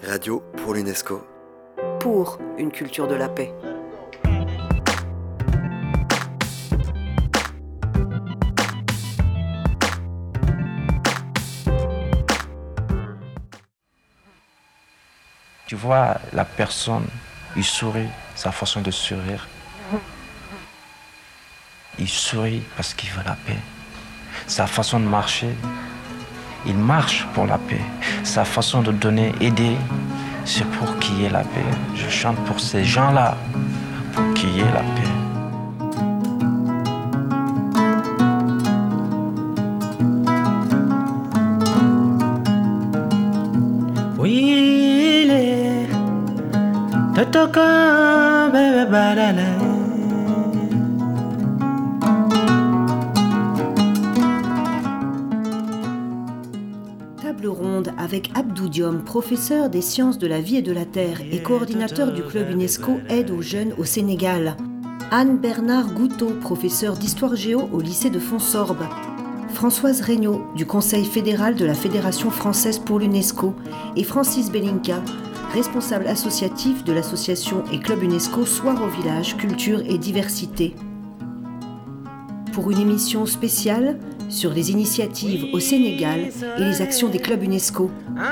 Radio pour l'UNESCO. Pour une culture de la paix. Tu vois, la personne, il sourit, sa façon de sourire. Il sourit parce qu'il veut la paix. Sa façon de marcher, il marche pour la paix. Sa façon de donner, aider, c'est pour qu'il y ait la paix. Je chante pour ces gens-là, pour qu'il y ait la paix. Oui, les totoka bébé balala. Table ronde avec Abdou Diom, professeur des sciences de la vie et de la terre et coordinateur du club UNESCO Aide aux jeunes au Sénégal. Anne-Bernard Goutot, professeur d'histoire géo au lycée de Fonsorbe. Françoise Regnault, du Conseil fédéral de la Fédération française pour l'UNESCO, et Francis Belinka, responsable associatif de l'association et club UNESCO Soir au village, culture et diversité. Pour une émission spéciale sur les initiatives au Sénégal et les actions des clubs UNESCO.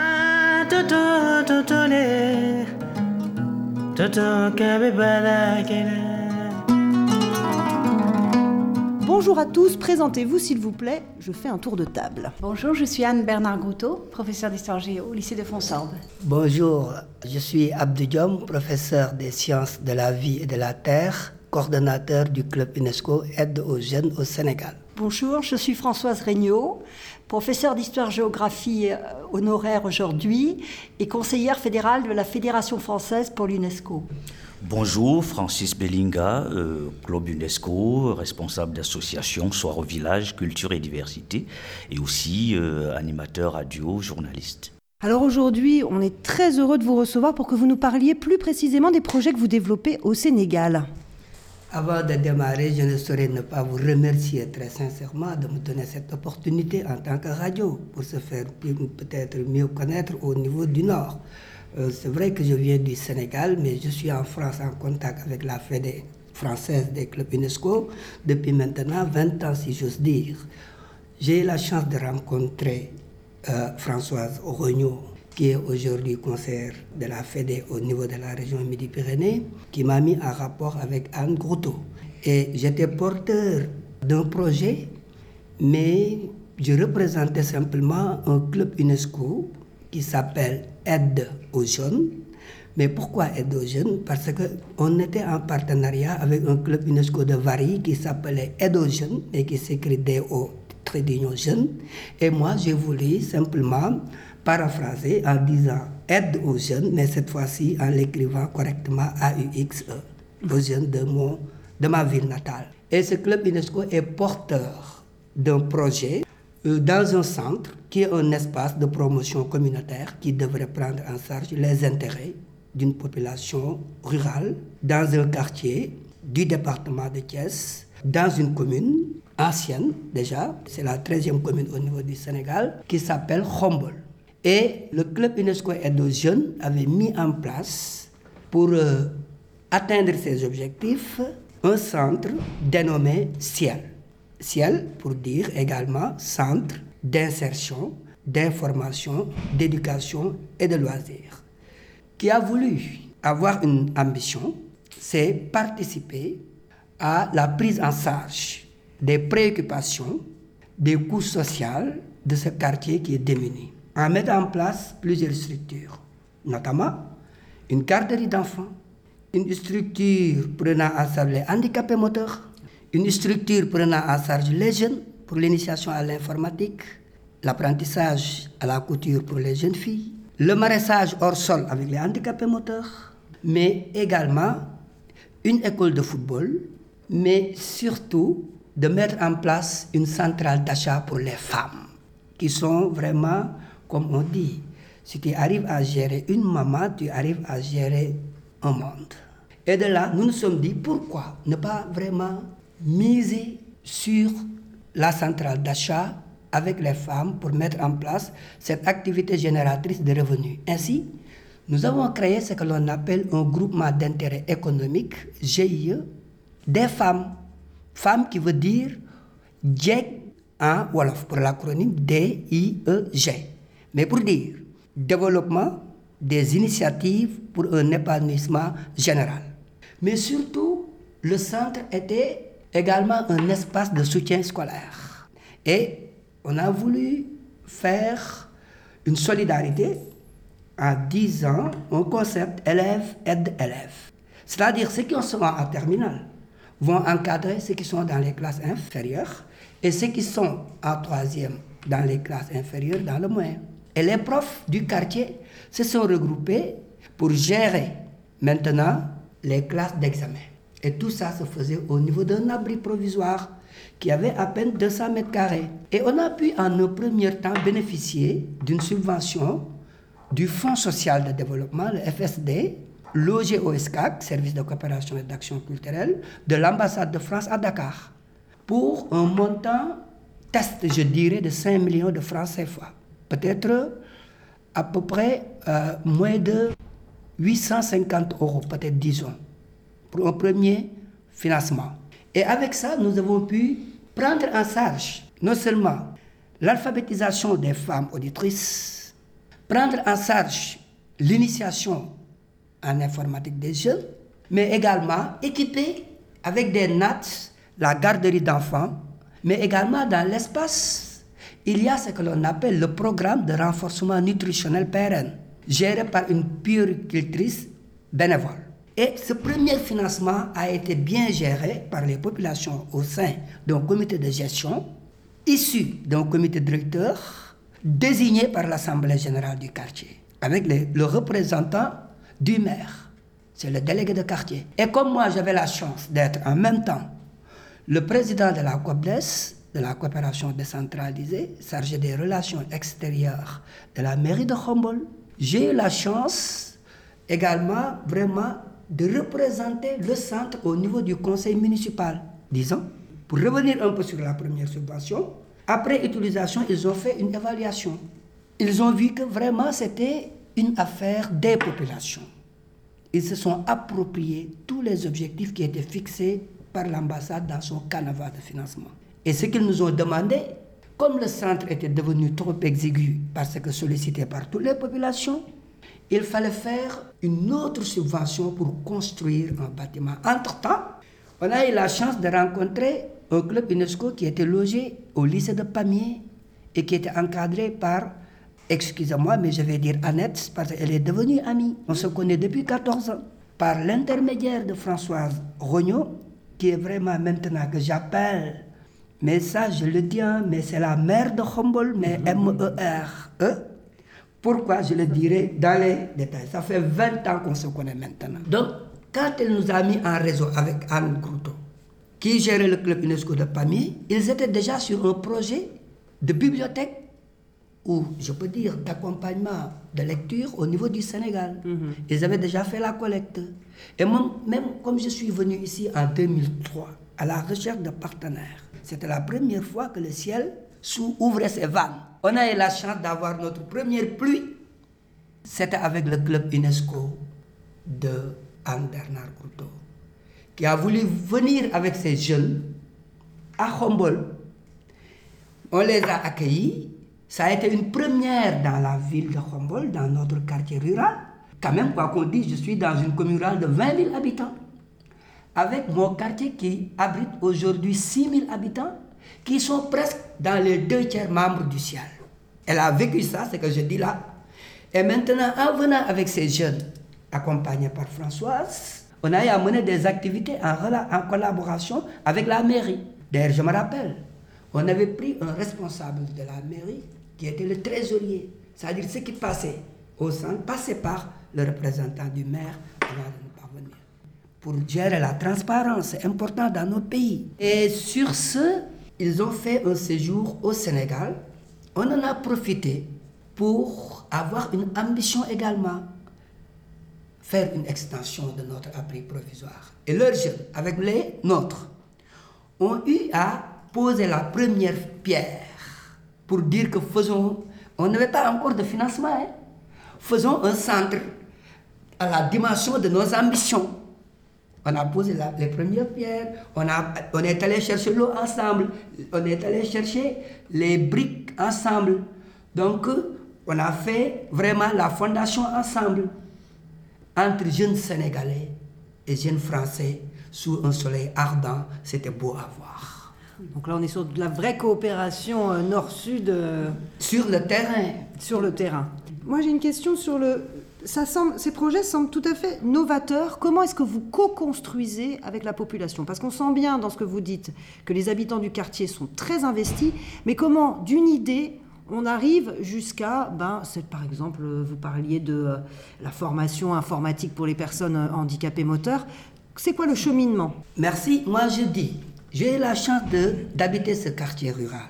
Bonjour à tous, présentez-vous s'il vous plaît, je fais un tour de table. Bonjour, je suis Anne-Bernard Goutot, professeure d'histoire géo au lycée de Fonsorbe. Bonjour, je suis Abdou Diom, professeur des sciences de la vie et de la terre, coordonnateur du club UNESCO Aide aux jeunes au Sénégal. Bonjour, je suis Françoise Regnault, professeure d'histoire-géographie honoraire aujourd'hui et conseillère fédérale de la Fédération française pour l'UNESCO. Bonjour, Francis Belinka, club UNESCO, responsable d'association Soir au village, culture et diversité, et aussi animateur radio, journaliste. Alors aujourd'hui, on est très heureux de vous recevoir pour que vous nous parliez plus précisément des projets que vous développez au Sénégal. Avant de démarrer, je ne saurais ne pas vous remercier très sincèrement de me donner cette opportunité en tant que radio pour se faire peut-être mieux connaître au niveau du Nord. C'est vrai que je viens du Sénégal, mais je suis en France en contact avec la Fédé française des clubs UNESCO depuis maintenant 20 ans, si j'ose dire. J'ai eu la chance de rencontrer Françoise Regnault, qui est aujourd'hui conseillère de la Fédé au niveau de la région Midi-Pyrénées, qui m'a mis en rapport avec Anne Goutot. Et j'étais porteur d'un projet, mais je représentais simplement un club UNESCO qui s'appelle Aide aux jeunes. Mais pourquoi Aide aux jeunes? Parce qu'on était en partenariat avec un club UNESCO de Varilhes qui s'appelait Aide aux jeunes et qui s'écrit DO trait d'union jeunes. Et moi, j'ai voulu simplement paraphraser en disant Aide aux jeunes, mais cette fois-ci en l'écrivant correctement AUXE, aux jeunes de ma ville natale. Et ce club UNESCO est porteur d'un projet dans un centre qui est un espace de promotion communautaire qui devrait prendre en charge les intérêts d'une population rurale dans un quartier du département de Thiès, dans une commune ancienne déjà, c'est la 13e commune au niveau du Sénégal, qui s'appelle Khombol. Et le club UNESCO Aide aux jeunes avait mis en place, pour atteindre ses objectifs, un centre dénommé Ciel. Ciel pour dire également centre d'insertion, d'information, d'éducation et de loisirs. Qui a voulu avoir une ambition, c'est participer à la prise en charge des préoccupations, des coûts sociaux de ce quartier qui est démuni, en mettant en place plusieurs structures, notamment une garderie d'enfants, une structure prenant en charge les handicapés moteurs, une structure prenant en charge les jeunes pour l'initiation à l'informatique, l'apprentissage à la couture pour les jeunes filles, le maraîchage hors sol avec les handicapés moteurs, mais également une école de football, mais surtout de mettre en place une centrale d'achat pour les femmes, qui sont vraiment, comme on dit, si tu arrives à gérer une maman, tu arrives à gérer un monde. Et de là, nous nous sommes dit, pourquoi ne pas vraiment miser sur la centrale d'achat avec les femmes pour mettre en place cette activité génératrice de revenus. Ainsi, nous avons créé ce que l'on appelle un groupement d'intérêt économique, GIE, des femmes. Femmes qui veut dire JEG en Wolof, pour l'acronyme DIEG. Mais pour dire développement des initiatives pour un épanouissement général. Mais surtout, le centre était également un espace de soutien scolaire. Et on a voulu faire une solidarité en disant un concept élève aide élève. C'est-à-dire ceux qui sont en terminale vont encadrer ceux qui sont dans les classes inférieures et ceux qui sont en troisième dans les classes inférieures dans le moyen. Et les profs du quartier se sont regroupés pour gérer maintenant les classes d'examen. Et tout ça se faisait au niveau d'un abri provisoire qui avait à peine 200 mètres carrés. Et on a pu en un premier temps bénéficier d'une subvention du Fonds social de développement, le FSD, logé au SCAC, Service de coopération et d'action culturelle, de l'ambassade de France à Dakar, pour un montant test, je dirais, de 5 millions de francs CFA. Peut-être à peu près moins de 850 €, peut-être disons, pour un premier financement. Et avec ça, nous avons pu prendre en charge non seulement l'alphabétisation des femmes auditrices, prendre en charge l'initiation en informatique des jeunes, mais également équiper avec des NAT la garderie d'enfants, mais également dans l'espace, il y a ce que l'on appelle le programme de renforcement nutritionnel pérenne, géré par une puéricultrice bénévole. Et ce premier financement a été bien géré par les populations au sein d'un comité de gestion, issu d'un comité directeur, désigné par l'Assemblée générale du quartier, avec le représentant du maire, c'est le délégué de quartier. Et comme moi, j'avais la chance d'être en même temps le président de la COPDES, de la coopération décentralisée, chargé des relations extérieures de la mairie de Khombole, j'ai eu la chance également vraiment de représenter le centre au niveau du conseil municipal. Disons, pour revenir un peu sur la première subvention, après utilisation, ils ont fait une évaluation. Ils ont vu que vraiment c'était une affaire des populations. Ils se sont appropriés tous les objectifs qui étaient fixés par l'ambassade dans son canevas de financement. Et ce qu'ils nous ont demandé, comme le centre était devenu trop exigu parce que sollicité par toutes les populations, il fallait faire une autre subvention pour construire un bâtiment. Entre-temps, on a eu la chance de rencontrer un club UNESCO qui était logé au lycée de Pamiers et qui était encadré par, excusez-moi, mais je vais dire Annette, parce qu'elle est devenue amie. On se connaît depuis 14 ans. Par l'intermédiaire de Françoise Rognaud, qui est vraiment maintenant que j'appelle, mais ça je le dis, mais c'est la mère de Khombole, mais M-E-R-E. Pourquoi je le dirai dans les détails. Ça fait 20 ans qu'on se connaît maintenant. Donc, quand elle nous a mis en réseau avec Anne Grouto, qui gérait le club UNESCO de Pamiers, ils étaient déjà sur un projet de bibliothèque ou, je peux dire, d'accompagnement de lecture au niveau du Sénégal. Ils avaient déjà fait la collecte. Et moi, même comme je suis venu ici en 2003, à la recherche de partenaires, c'était la première fois que le ciel ouvrait ses vannes. On a eu la chance d'avoir notre première pluie. C'était avec le club UNESCO de Anne-Bernard Gouto, qui a voulu venir avec ses jeunes à Khombole. On les a accueillis. Ça a été une première dans la ville de Khombole, dans notre quartier rural. Quand même, quoi qu'on dise, je suis dans une commune rurale de 20 000 habitants, avec mon quartier qui abrite aujourd'hui 6 000 habitants, qui sont presque dans les 2/3 membres du ciel. Elle a vécu ça, c'est ce que je dis là. Et maintenant, en venant avec ces jeunes, accompagnés par Françoise, on a eu à mener des activités en collaboration avec la mairie. D'ailleurs, je me rappelle, on avait pris un responsable de la mairie qui était le trésorier. C'est-à-dire ce qui passait au centre, passait par le représentant du maire avant de nous parvenir. Pour gérer la transparence, c'est important dans notre pays. Et sur ce, ils ont fait un séjour au Sénégal. On en a profité pour avoir une ambition également, faire une extension de notre abri provisoire. Et leurs jeunes, avec les nôtres, ont eu à poser la première pierre pour dire que faisons, on n'avait pas encore de financement, faisons un centre à la dimension de nos ambitions. On a posé les premières pierres, on est allé chercher l'eau ensemble, on est allé chercher les briques ensemble. Donc, on a fait vraiment la fondation ensemble, entre jeunes Sénégalais et jeunes Français, sous un soleil ardent. C'était beau à voir. Donc là, on est sur de la vraie coopération nord-sud. Sur le terrain. Sur le terrain. Moi, j'ai une question sur le... Ces projets semblent tout à fait novateurs. Comment est-ce que vous co-construisez avec la population? Parce qu'on sent bien dans ce que vous dites que les habitants du quartier sont très investis, mais comment, d'une idée, on arrive jusqu'à, par exemple, vous parliez de la formation informatique pour les personnes handicapées moteurs. C'est quoi le cheminement? Merci. Moi, je dis, j'ai eu la chance d'habiter ce quartier rural.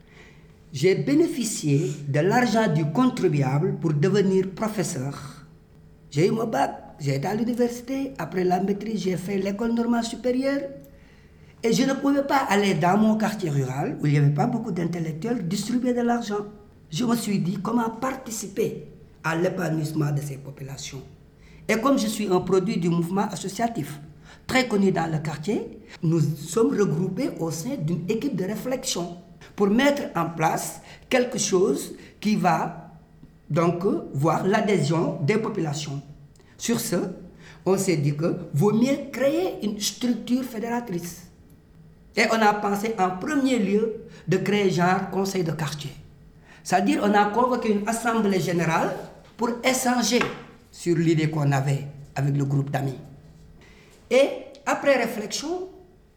J'ai bénéficié de l'argent du contribuable pour devenir professeur. J'ai eu mon bac, j'ai été à l'université, après la maîtrise, j'ai fait l'école normale supérieure. Et je ne pouvais pas aller dans mon quartier rural, où il n'y avait pas beaucoup d'intellectuels, distribuer de l'argent. Je me suis dit comment participer à l'épanouissement de ces populations. Et comme je suis un produit du mouvement associatif, très connu dans le quartier, nous sommes regroupés au sein d'une équipe de réflexion pour mettre en place quelque chose qui va donc voir l'adhésion des populations. Sur ce, on s'est dit que vaut mieux créer une structure fédératrice. Et on a pensé en premier lieu de créer genre conseil de quartier. C'est-à-dire on a convoqué une assemblée générale pour échanger sur l'idée qu'on avait avec le groupe d'amis. Et après réflexion,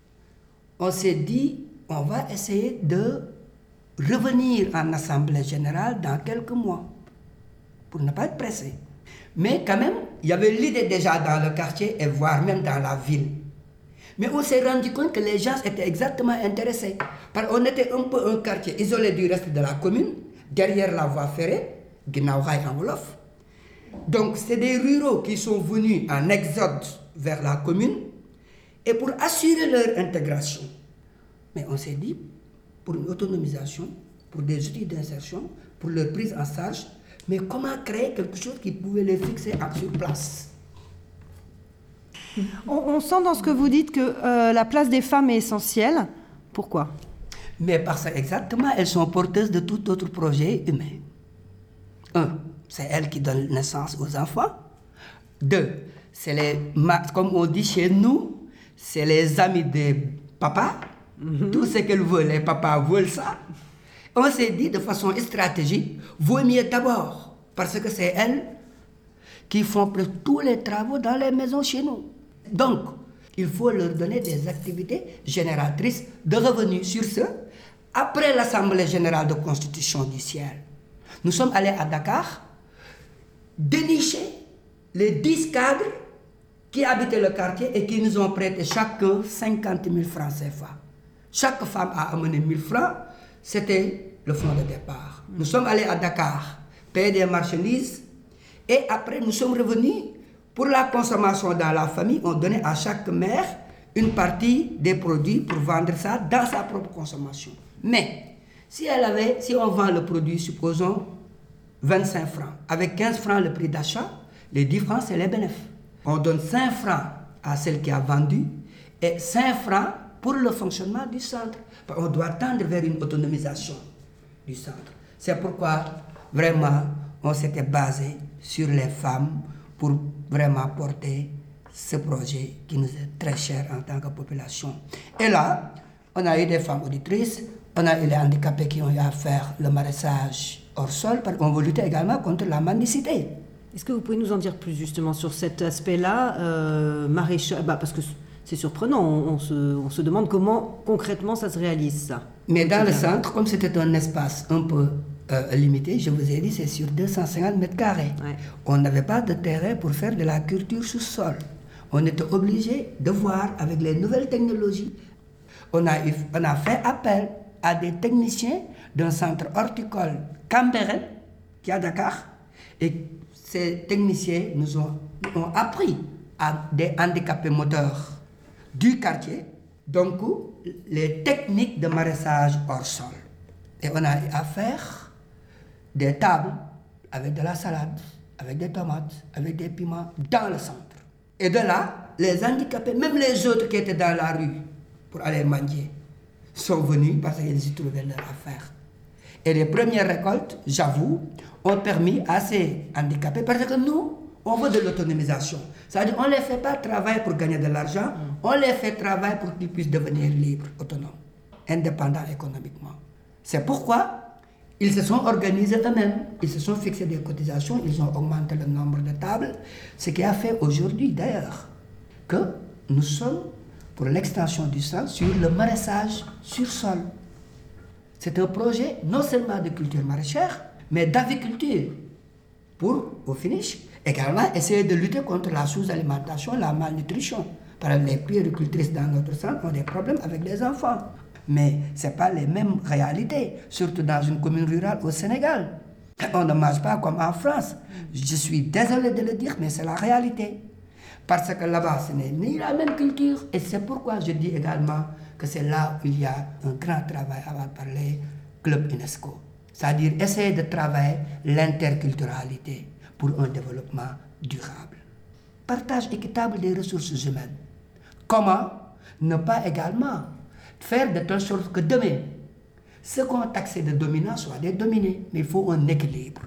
on s'est dit on va essayer de revenir en assemblée générale dans quelques mois pour ne pas être pressé. Mais quand même, il y avait l'idée déjà dans le quartier et voire même dans la ville. Mais on s'est rendu compte que les gens étaient exactement intéressés. Parce qu'on était un peu un quartier isolé du reste de la commune, derrière la voie ferrée, ginnaaw raay en wolof. Donc c'est des ruraux qui sont venus en exode vers la commune et pour assurer leur intégration. Mais on s'est dit, pour une autonomisation, pour des outils d'insertion, pour leur prise en charge, mais comment créer quelque chose qui pouvait les fixer sur place? On sent dans ce que vous dites que la place des femmes est essentielle. Pourquoi? Mais parce qu'exactement, elles sont porteuses de tout autre projet humain. 1, c'est elles qui donnent naissance aux enfants. 2, c'est comme on dit chez nous, c'est les amis des papas. Tout ce qu'elles veulent, les papas veulent ça. On s'est dit de façon stratégique, vaut mieux d'abord, parce que c'est elles qui font presque tous les travaux dans les maisons chez nous. Donc, il faut leur donner des activités génératrices de revenus. Sur ce, après l'Assemblée générale de constitution du ciel, nous sommes allés à Dakar dénicher les 10 cadres qui habitaient le quartier et qui nous ont prêté chacun 50 000 francs CFA. Chaque femme a amené 1 000 francs, c'était le fonds de départ. Nous sommes allés à Dakar, payer des marchandises, et après nous sommes revenus. Pour la consommation dans la famille, on donnait à chaque mère une partie des produits pour vendre ça dans sa propre consommation. Mais si on vend le produit, supposons 25 francs, avec 15 francs le prix d'achat, les 10 francs c'est les bénéfices. On donne 5 francs à celle qui a vendu et 5 francs pour le fonctionnement du centre. On doit tendre vers une autonomisation du centre. C'est pourquoi vraiment on s'était basé sur les femmes pour vraiment porter ce projet qui nous est très cher en tant que population. Et là, on a eu des femmes auditrices, on a eu les handicapés qui ont eu à faire le maraîchage hors sol, parce qu'on veut lutter également contre la mendicité. Est-ce que vous pouvez nous en dire plus justement sur cet aspect-là, maraîchage, parce que c'est surprenant, on se demande comment concrètement ça se réalise ça. Mais dans le centre, comme c'était un espace un peu limité, je vous ai dit, c'est sur 250 mètres carrés. Ouais. On n'avait pas de terrain pour faire de la culture sous sol. On était obligé de voir avec les nouvelles technologies. On a fait appel à des techniciens d'un centre horticole Cambérène, qui est à Dakar. Et ces techniciens nous ont appris à des handicapés moteurs du quartier, donc les techniques de maraîchage hors sol. Et on a eu à faire des tables avec de la salade, avec des tomates, avec des piments, dans le centre. Et de là, les handicapés, même les autres qui étaient dans la rue pour aller manger, sont venus parce qu'ils y trouvaient leur affaire. Et les premières récoltes, j'avoue, ont permis à ces handicapés, parce que nous, on veut de l'autonomisation. C'est-à-dire qu'on ne les fait pas travailler pour gagner de l'argent, on les fait travailler pour qu'ils puissent devenir libres, autonomes, indépendants économiquement. C'est pourquoi ils se sont organisés eux-mêmes, ils se sont fixés des cotisations, ils ont augmenté le nombre de tables, ce qui a fait aujourd'hui d'ailleurs que nous sommes pour l'extension du sol sur le maraîchage sur sol. C'est un projet non seulement de culture maraîchère, mais d'aviculture pour, au finish, également essayer de lutter contre la sous-alimentation, la malnutrition. Par exemple, les puéricultrices dans notre centre ont des problèmes avec les enfants. Mais ce n'est pas les mêmes réalités, surtout dans une commune rurale au Sénégal. On ne mange pas comme en France. Je suis désolé de le dire, mais c'est la réalité. Parce que là-bas, ce n'est ni la même culture. Et c'est pourquoi je dis également que c'est là où il y a un grand travail à parler Club UNESCO. C'est-à-dire essayer de travailler l'interculturalité pour un développement durable. Partage équitable des ressources humaines. Comment ne pas également faire de telle sorte que demain, ceux qu'on taxe de dominants soient des dominés, mais il faut un équilibre.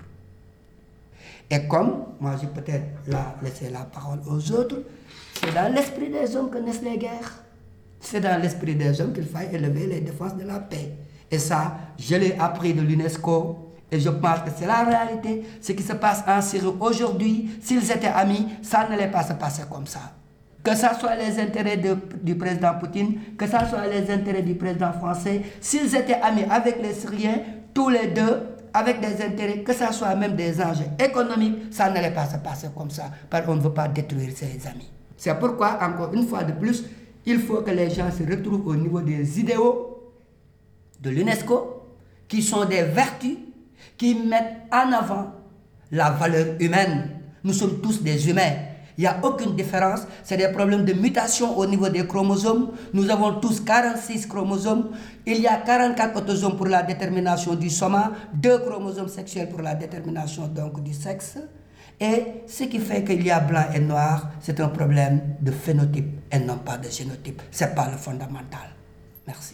Et comme, moi j'ai peut-être laissé la parole aux autres, c'est dans l'esprit des hommes que naissent les guerres. C'est dans l'esprit des hommes qu'il faut élever les défenses de la paix. Et ça, je l'ai appris de l'UNESCO, et je pense que c'est la réalité. Ce qui se passe en Syrie aujourd'hui, s'ils étaient amis, ça n'allait pas se passer comme ça. Que ce soit les intérêts du président Poutine, que ce soit les intérêts du président français, s'ils étaient amis avec les Syriens, tous les deux, avec des intérêts, que ce soit même des enjeux économiques, ça n'allait pas se passer comme ça, parce qu'on ne veut pas détruire ses amis. C'est pourquoi, encore une fois de plus, il faut que les gens se retrouvent au niveau des idéaux de l'UNESCO, qui sont des vertus, qui mettent en avant la valeur humaine. Nous sommes tous des humains. Il n'y a aucune différence. C'est des problèmes de mutation au niveau des chromosomes. Nous avons tous 46 chromosomes. Il y a 44 autosomes pour la détermination du soma, 2 chromosomes sexuels pour la détermination donc du sexe. Et ce qui fait qu'il y a blanc et noir, c'est un problème de phénotype et non pas de génotype. Ce n'est pas le fondamental. Merci.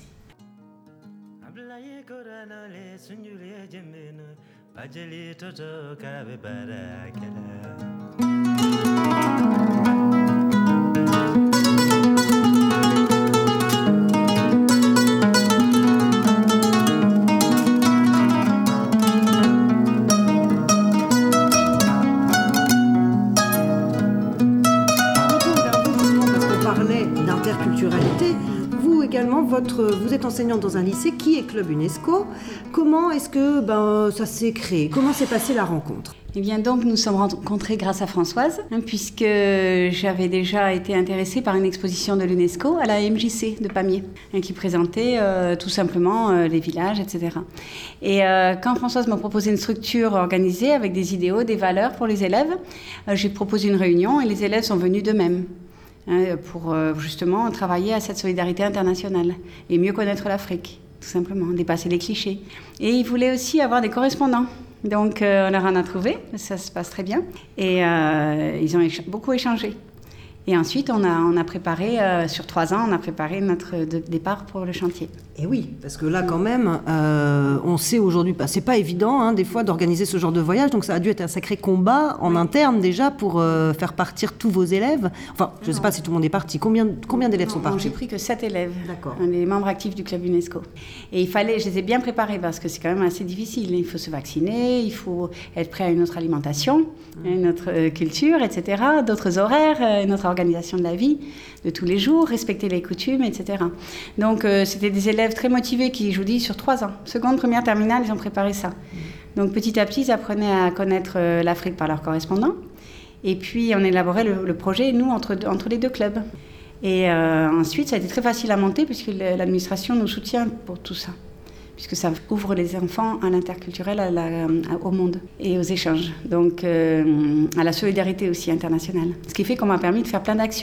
Vous êtes enseignante dans un lycée qui est Club UNESCO. Comment est-ce que ça s'est créé? Comment s'est passée la rencontre? Eh bien donc nous sommes rencontrés grâce à Françoise, puisque j'avais déjà été intéressée par une exposition de l'UNESCO à la MJC de Pamiers, qui présentait tout simplement les villages, etc. Et quand Françoise m'a proposé une structure organisée avec des idéaux, des valeurs pour les élèves, j'ai proposé une réunion et les élèves sont venus d'eux-mêmes. Pour justement travailler à cette solidarité internationale et mieux connaître l'Afrique, tout simplement, dépasser les clichés. Et ils voulaient aussi avoir des correspondants. Donc on leur en a trouvé, ça se passe très bien. Et ils ont beaucoup échangé. Et ensuite, on a préparé, sur 3 ans, on a préparé notre départ pour le chantier. Et oui, parce que là, quand même, on sait aujourd'hui, c'est pas évident, des fois, d'organiser ce genre de voyage. Donc, ça a dû être un sacré combat en interne, déjà, pour faire partir tous vos élèves. Enfin, je ne sais pas si tout le monde est parti. Combien d'élèves sont partis? J'ai pris que 7 élèves, d'accord, les membres actifs du Club UNESCO. Et je les ai bien préparés, parce que c'est quand même assez difficile. Il faut se vacciner, il faut être prêt à une autre alimentation, une autre culture, etc., d'autres horaires, une autre organisation de la vie de tous les jours, respecter les coutumes, etc. Donc c'était des élèves très motivés qui, je vous dis, sur 3 ans, seconde, première, terminale, ils ont préparé ça. Donc petit à petit, ils apprenaient à connaître l'Afrique par leurs correspondants. Et puis on élaborait le projet, nous, entre les 2 clubs. Et ensuite, ça a été très facile à monter puisque l'administration nous soutient pour tout ça, puisque ça ouvre les enfants à l'interculturel, au monde et aux échanges, donc à la solidarité aussi internationale. Ce qui fait qu'on m'a permis de faire plein d'actions.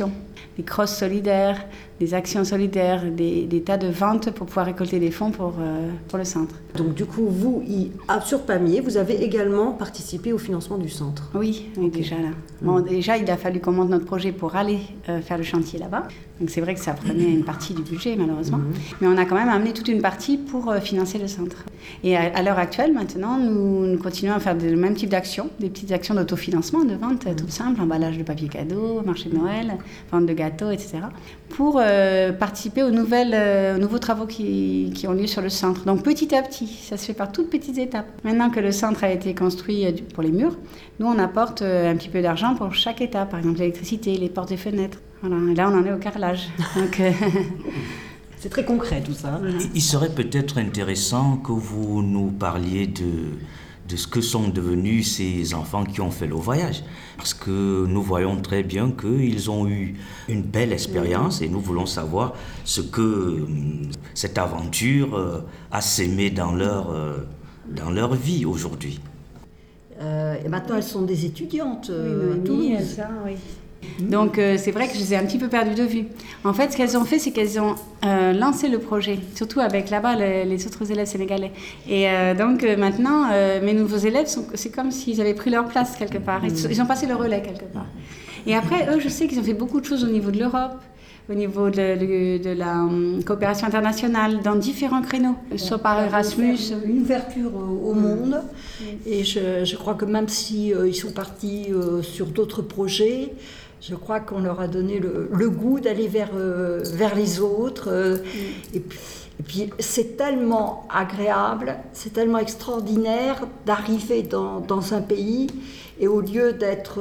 des crosses solidaires, des actions solidaires, des tas de ventes pour pouvoir récolter des fonds pour le centre. Donc du coup, vous, sur Pamiers, vous avez également participé au financement du centre. Oui, déjà là. Bon, déjà, il a fallu qu'on monte notre projet pour aller faire le chantier là-bas. Donc c'est vrai que ça prenait une partie du budget, malheureusement. Mais on a quand même amené toute une partie pour financer le centre. Et à l'heure actuelle, maintenant, nous continuons à faire le même type d'actions, des petites actions d'autofinancement, de vente, toutes simples, emballage de papier cadeau, marché de Noël, vente de gâteaux, etc. Pour participer aux nouveaux travaux qui ont lieu sur le centre. Donc petit à petit, ça se fait par toutes petites étapes. Maintenant que le centre a été construit pour les murs, nous on apporte un petit peu d'argent pour chaque étape, par exemple l'électricité, les portes et fenêtres. Voilà. Et là on en est au carrelage. Donc, c'est très concret tout ça. Il serait peut-être intéressant que vous nous parliez de ce que sont devenus ces enfants qui ont fait le voyage. Parce que nous voyons très bien qu'ils ont eu une belle expérience et nous voulons savoir ce que cette aventure a sémé dans leur vie aujourd'hui. Et maintenant, elles sont des étudiantes à Toulouse. Toulouse. Oui. Donc c'est vrai que je les ai un petit peu perdues de vue. En fait, ce qu'elles ont fait, c'est qu'elles ont lancé le projet, surtout avec là-bas les autres élèves sénégalais. Et donc maintenant, mes nouveaux élèves, c'est comme s'ils avaient pris leur place quelque part. Ils ont passé le relais quelque part. Et après, eux, je sais qu'ils ont fait beaucoup de choses au niveau de l'Europe, au niveau de la coopération internationale, dans différents créneaux, soit par Erasmus. Une ouverture au monde. Et je crois que même si ils sont partis sur d'autres projets, je crois qu'on leur a donné le goût d'aller vers les autres. Et puis c'est tellement agréable, c'est tellement extraordinaire d'arriver dans un pays et au lieu d'être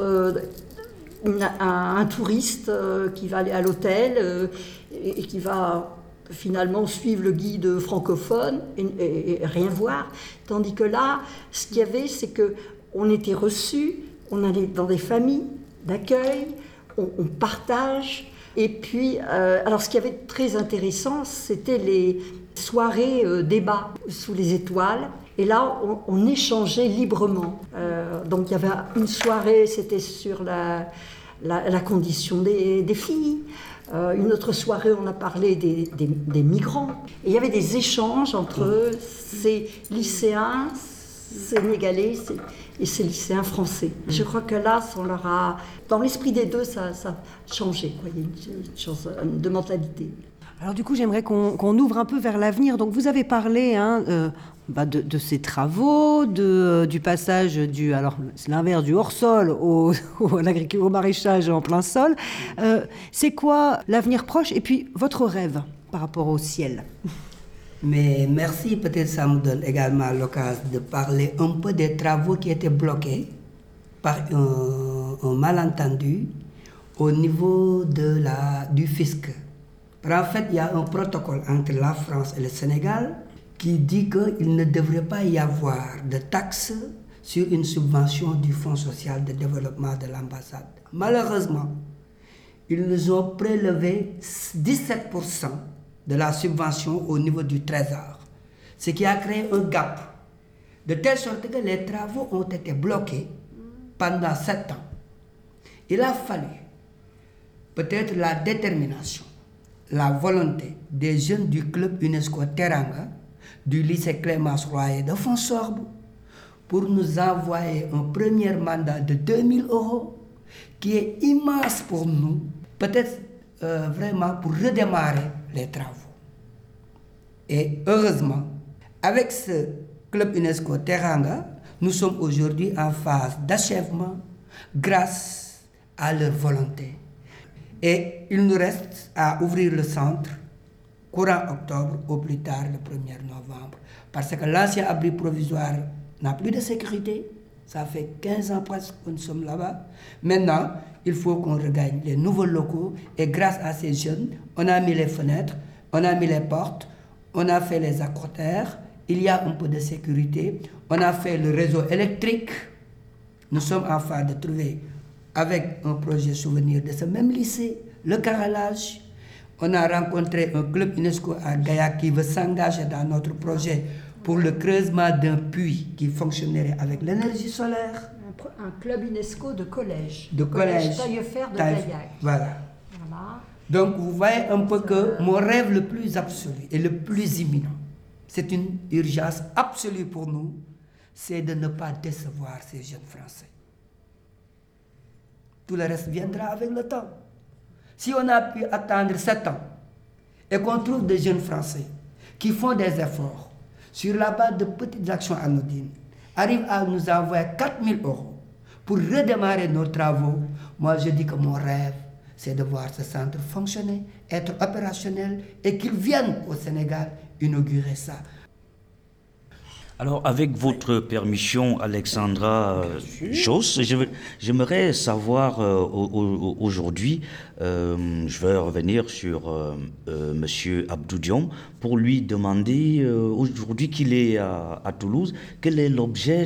un touriste qui va aller à l'hôtel et qui va finalement suivre le guide francophone et rien voir. Tandis que là, ce qu'il y avait, c'est qu'on était reçus, on allait dans des familles d'accueil, on partage. Et puis, alors ce qui avait de très intéressant, c'était les soirées débats sous les étoiles. Et là, on échangeait librement. Donc il y avait une soirée, c'était sur la condition des filles. Une autre soirée, on a parlé des migrants. Et il y avait des échanges entre ces lycéens sénégalais et ces lycéens français. Je crois que là, on leur a, dans l'esprit des deux, ça a changé. Il y a une chose de mentalité. Alors du coup, j'aimerais qu'on ouvre un peu vers l'avenir. Donc vous avez parlé de ces travaux, du passage alors c'est l'inverse du hors-sol au maraîchage en plein sol. C'est quoi l'avenir proche et puis votre rêve par rapport au ciel? Mais merci, peut-être ça me donne également l'occasion de parler un peu des travaux qui étaient bloqués par un malentendu au niveau du fisc. En fait, il y a un protocole entre la France et le Sénégal qui dit qu'il ne devrait pas y avoir de taxes sur une subvention du Fonds social de développement de l'ambassade. Malheureusement, ils nous ont prélevé 17% de la subvention au niveau du Trésor, ce qui a créé un gap, de telle sorte que les travaux ont été bloqués pendant 7 ans. Il a fallu peut-être la détermination, la volonté des jeunes du club UNESCO Teranga, du lycée Clémence Royer de Fonsorbe, pour nous envoyer un premier mandat de 2000 € qui est immense pour nous, peut-être vraiment pour redémarrer les travaux. Et heureusement, avec ce club UNESCO Teranga, nous sommes aujourd'hui en phase d'achèvement grâce à leur volonté. Et il nous reste à ouvrir le centre courant octobre, au plus tard le 1er novembre. Parce que l'ancien abri provisoire n'a plus de sécurité. Ça fait 15 ans presque que nous sommes là-bas. Maintenant, il faut qu'on regagne les nouveaux locaux. Et grâce à ces jeunes, on a mis les fenêtres, on a mis les portes, on a fait les accrotaires, il y a un peu de sécurité, on a fait le réseau électrique. Nous sommes en phase de trouver, avec un projet souvenir de ce même lycée, le carrelage. On a rencontré un club UNESCO à Gaïa qui veut s'engager dans notre projet pour le creusement d'un puits qui fonctionnerait avec l'énergie solaire. Un club UNESCO de collège. De collège. Taillefer de Gaillac. Voilà. Voilà. Donc vous voyez un peu que mon rêve le plus absolu et le plus imminent, c'est une urgence absolue pour nous, c'est de ne pas décevoir ces jeunes Français. Tout le reste viendra avec le temps. Si on a pu attendre 7 ans et qu'on trouve des jeunes Français qui font des efforts sur la base de petites actions anodines, arrivent à nous envoyer 4 000 € pour redémarrer nos travaux, moi je dis que mon rêve, c'est de voir ce centre fonctionner, être opérationnel et qu'ils viennent au Sénégal inaugurer ça. Alors, avec votre permission, Alexandra Josse, j'aimerais savoir aujourd'hui, je vais revenir sur Monsieur Abdou Diom pour lui demander, aujourd'hui qu'il est à Toulouse, quel est l'objet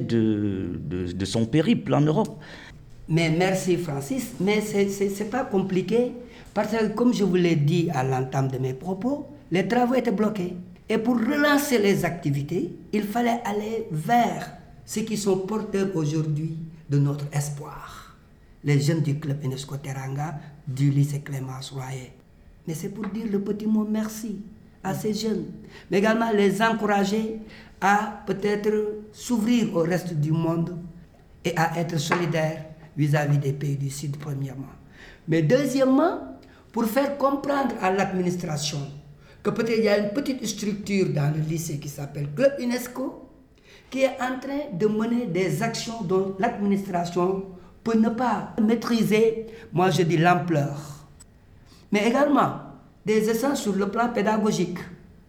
de son périple en Europe? Mais merci Francis, mais c'est pas compliqué, parce que comme je vous l'ai dit à l'entame de mes propos, les travaux étaient bloqués. Et pour relancer les activités, il fallait aller vers ceux qui sont porteurs aujourd'hui de notre espoir. Les jeunes du club UNESCO Teranga, du lycée Clémence Royer. Mais c'est pour dire le petit mot merci à ces jeunes, mais également les encourager à peut-être s'ouvrir au reste du monde et à être solidaires vis-à-vis des pays du Sud, premièrement. Mais deuxièmement, pour faire comprendre à l'administration que peut-être il y a une petite structure dans le lycée qui s'appelle Club UNESCO, qui est en train de mener des actions dont l'administration peut ne pas maîtriser, moi je dis l'ampleur. Mais également des essences sur le plan pédagogique.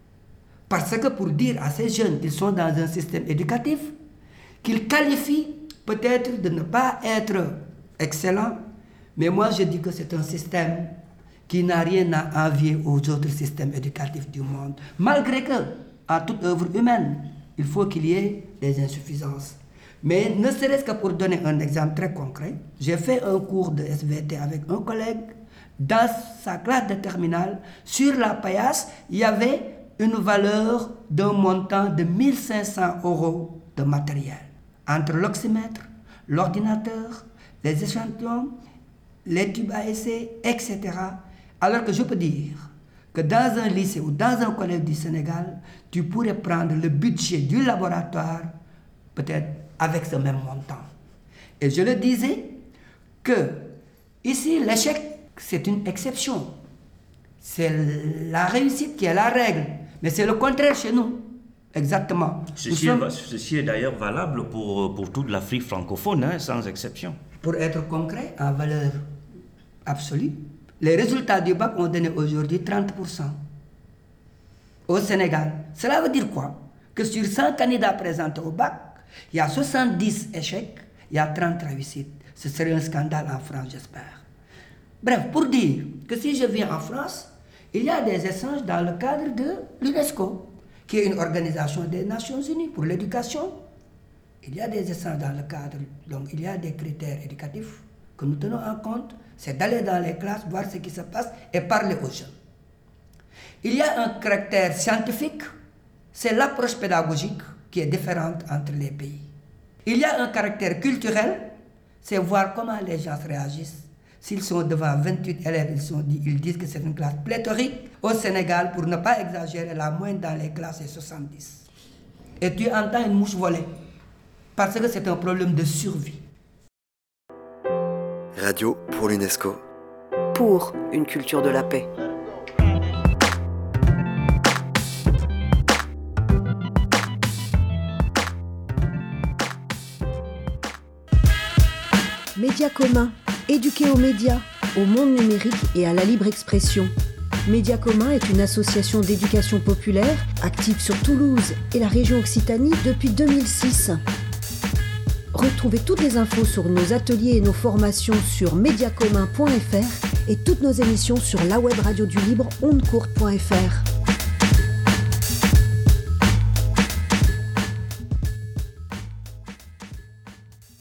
Parce que pour dire à ces jeunes qu'ils sont dans un système éducatif, qu'ils qualifient peut-être de ne pas être excellents, mais moi je dis que c'est un système qui n'a rien à envier aux autres systèmes éducatifs du monde. Malgré que, à toute œuvre humaine, il faut qu'il y ait des insuffisances. Mais ne serait-ce que pour donner un exemple très concret, j'ai fait un cours de SVT avec un collègue. Dans sa classe de terminale, sur la paillasse, il y avait une valeur d'un montant de 1 500 € de matériel. Entre l'oxymètre, l'ordinateur, les échantillons, les tubes à essai, etc. Alors que je peux dire que dans un lycée ou dans un collège du Sénégal, tu pourrais prendre le budget du laboratoire peut-être avec ce même montant. Et je le disais que ici, l'échec, c'est une exception. C'est la réussite qui est la règle. Mais c'est le contraire chez nous. Exactement. Ceci est d'ailleurs valable pour toute l'Afrique francophone, hein, sans exception. Pour être concret, en valeur absolue, les résultats du bac ont donné aujourd'hui 30% au Sénégal. Cela veut dire quoi? Que sur 100 candidats présentés au bac, il y a 70 échecs, il y a 30 réussites. Ce serait un scandale en France, j'espère. Bref, pour dire que si je viens en France, il y a des échanges dans le cadre de l'UNESCO, qui est une organisation des Nations Unies pour l'éducation. Il y a des échanges dans le cadre, donc il y a des critères éducatifs que nous tenons en compte, c'est d'aller dans les classes, voir ce qui se passe et parler aux jeunes. Il y a un caractère scientifique, c'est l'approche pédagogique qui est différente entre les pays. Il y a un caractère culturel, c'est voir comment les gens réagissent. S'ils sont devant 28 élèves, ils disent que c'est une classe pléthorique. Au Sénégal, pour ne pas exagérer, la moyenne dans les classes est 70. Et tu entends une mouche voler, parce que c'est un problème de survie. Radio pour l'UNESCO. Pour une culture de la paix. Médias communs, éduquer aux médias, au monde numérique et à la libre expression. Médias communs est une association d'éducation populaire active sur Toulouse et la région Occitanie depuis 2006. Retrouvez toutes les infos sur nos ateliers et nos formations sur mediacommun.fr et toutes nos émissions sur la web radio du libre ondecourte.fr.